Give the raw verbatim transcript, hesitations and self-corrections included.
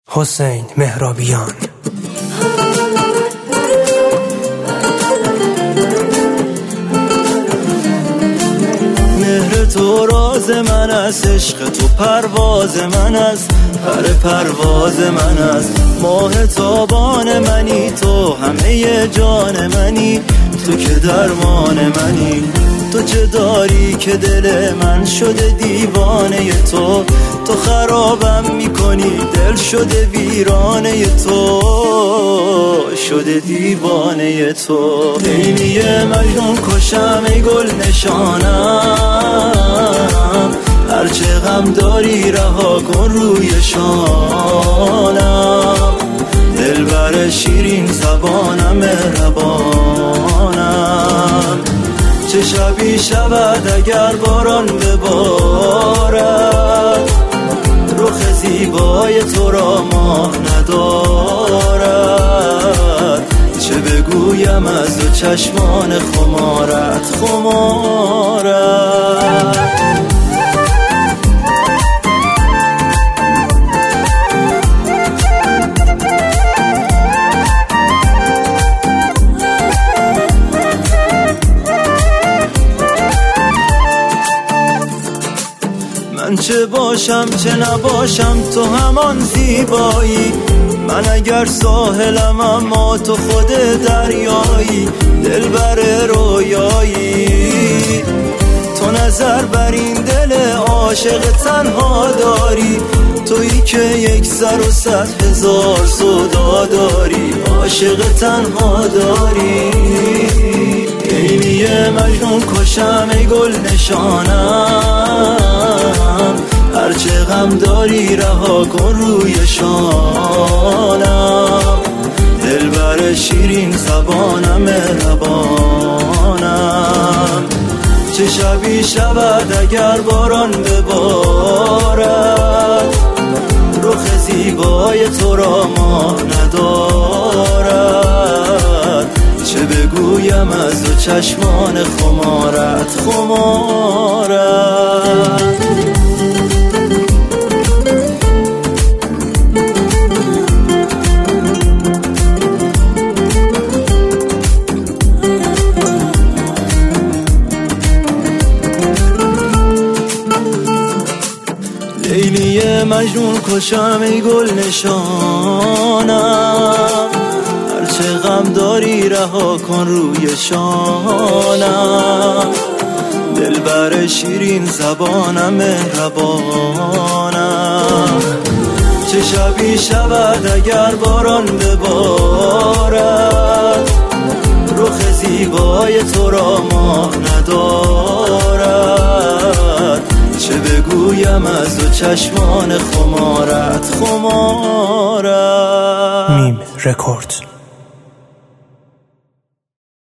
حسین مهرابیان. مهر تو راز من است، عشق تو پرواز من است، پر پرواز من است. ماه تابان منی، تو همه جان منی، تو که درمان منی. تو چه داری که دل من شده دیوانه تو، تو خرابم میکنی، دل شده ویرانه تو، شده دیوانه تو. لیلی مجنون کشم ای گل نشانم، هرچه غم داری رها کن روی شانم. دلبر شیرین زبانم مهربانم، چه شبی شود اگر باران ببارد، رخ زیبای تو را ماه ندارد. چه بگویم از دو چشمان خمارت خمارت. من چه باشم چه نباشم تو همان زیبایی، من اگر ساحلم اما تو خود دریایی. دلبر رویایی تو نظر بر این دل عاشق تنها داری، تویی که یک سر و صد هزار سودا داری، عاشق تنها داری. لیلی مجنون کشم ای گل نشانم، هرچه غم داری رها کن روی شانم. دلبر شیرین زبانم مهربانم، چه شبی شود اگر باران ببارد، رخ زیبای تو را ماه ندارد. چه بگویم از دو چشمان خمارت خمارت. لیلی مجنون کشم ای گل نشانم، هرچه غم داری رها کن روی شانم. دلبر شیرین زبانم مهربانم، چه شبی شود اگر باران ببارد، رخ زیبای تو را ماه ندارد. چه بگویم از دو چشمان خمارت خمارت. میم رکورد.